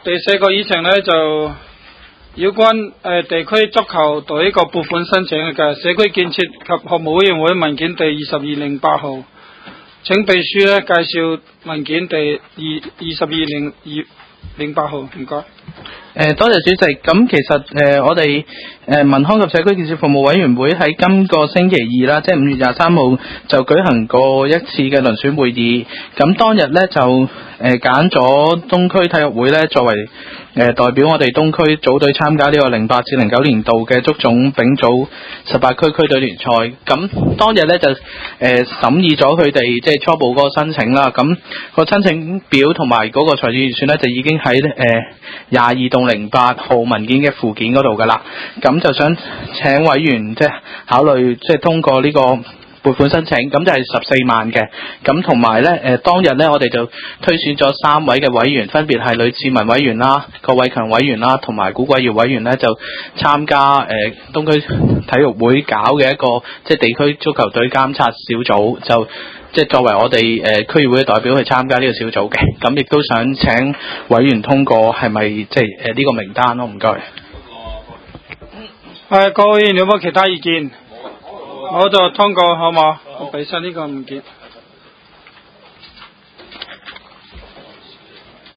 第4個議程呢，就有關地區足球隊個撥款申請嘅社區建設及服務委員會文件第2208號，請秘書呢介紹文件第2208號，唔該。 多謝主席。咁其實我哋民康及社區建設服務委員會喺今個星期二啦，即係5月23號就舉行過一次嘅遴選會議。咁當日呢，就揀咗東區體育會呢作為代表我哋東區組隊參加呢個08至09年度嘅足總丙組18區區隊聯賽。咁當日呢，就審議咗佢哋即係初步嗰個申請啦。咁個申請表同埋嗰個財政預算呢，就已經喺22/08號文件嘅附件嗰度噶啦。咁就想請委員即係考慮即係通過呢個撥款申請，咁就係14萬嘅。咁同埋咧當日咧我哋就推選咗3位嘅委員，分別係呂志文委員啦、郭偉強委員啦同埋古貴耀委員咧，就參加東區體育會搞嘅一個即係地區足球隊監察小組，就即係作為我哋區議會嘅代表去參加呢個小組嘅。咁亦都想請委員通過係咪即係呢個名單咯？唔該。 各位議員有冇其他意見？我就通過好嘛？我俾晒呢個文件。